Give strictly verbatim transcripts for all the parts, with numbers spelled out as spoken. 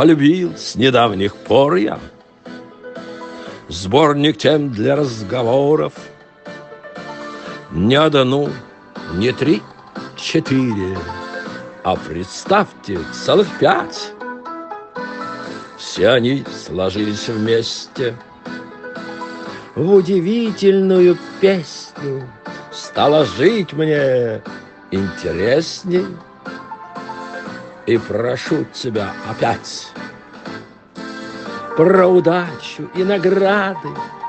полюбил с недавних пор я. Сборник тем для разговоров. Не одну, не три, четыре, а представьте, целых пять. Все они сложились вместе в удивительную песню. Стало жить мне интересней. И прошу тебя опять про удачу и награды,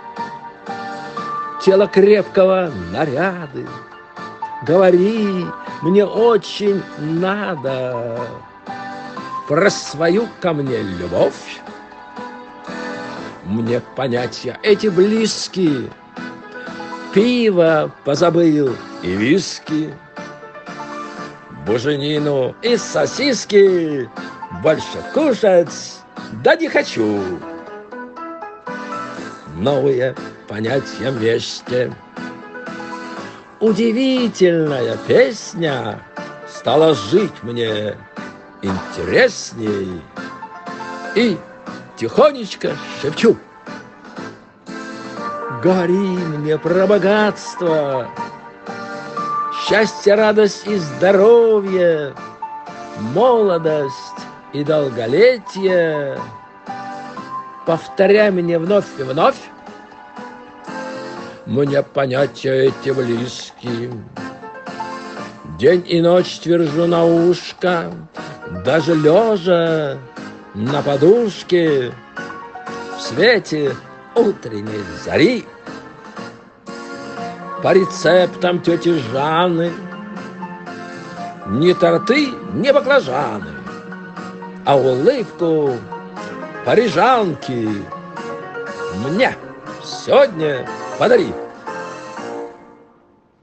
тело крепкого наряды. Говори, мне очень надо про свою ко мне любовь. Мне понятия эти близкие. Пиво позабыл и виски, буженину и сосиски больше кушать да не хочу. Новые понятия вместе. Удивительная песня стала жить мне интересней. И тихонечко шепчу: говори мне про богатство, счастье, радость и здоровье, молодость и долголетие. Повторяй мне вновь и вновь. Мне понятия эти близки. День и ночь твержу на ушко, даже лежа на подушке в свете утренней зари. По рецептам тети Жанны ни торты, ни баклажаны, а улыбку парижанки мне сегодня подари.